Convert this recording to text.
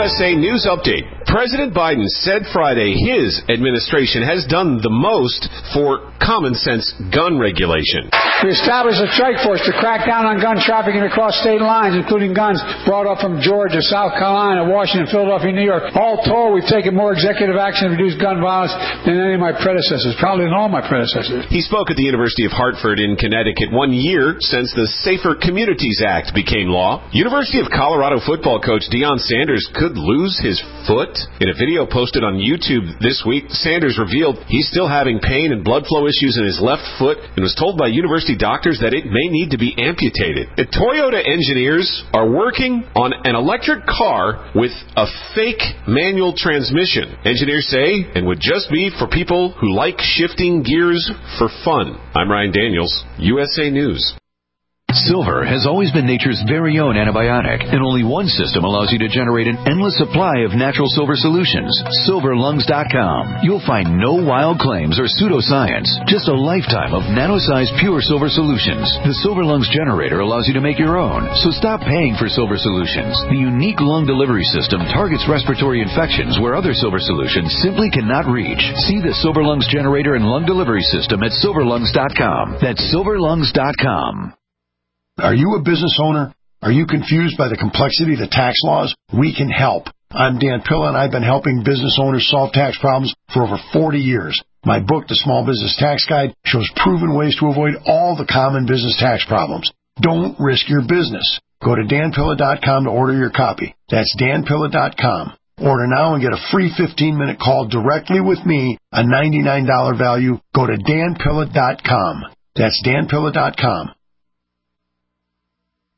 USA News Update. President Biden said Friday his administration has done the most for common sense gun regulation. We established a strike force to crack down on gun trafficking across state lines, including guns brought up from Georgia, South Carolina, Washington, Philadelphia, New York. All told, we've taken more executive action to reduce gun violence than any of my predecessors, probably than all my predecessors. He spoke at the University of Hartford in Connecticut 1 year since the Safer Communities Act became law. University of Colorado football coach Deion Sanders could lose his foot. In a video posted on YouTube this week, Sanders revealed he's still having pain and blood flow issues in his left foot and was told by university doctors that it may need to be amputated. The Toyota engineers are working on an electric car with a fake manual transmission. Engineers say it would just be for people who like shifting gears for fun. I'm Ryan Daniels, USA News. Silver has always been nature's very own antibiotic, and only one system allows you to generate an endless supply of natural silver solutions. SilverLungs.com. You'll find no wild claims or pseudoscience, just a lifetime of nano-sized pure silver solutions. The Silver Lungs generator allows you to make your own, so stop paying for silver solutions. The unique lung delivery system targets respiratory infections where other silver solutions simply cannot reach. See the Silver Lungs generator and lung delivery system at SilverLungs.com. That's SilverLungs.com. Are you a business owner? Are you confused by the complexity of the tax laws? We can help. I'm Dan Pilla, and I've been helping business owners solve tax problems for over 40 years. My book, The Small Business Tax Guide, shows proven ways to avoid all the common business tax problems. Don't risk your business. Go to danpilla.com to order your copy. That's danpilla.com. Order now and get a free 15-minute call directly with me, a $99 value. Go to danpilla.com. That's danpilla.com.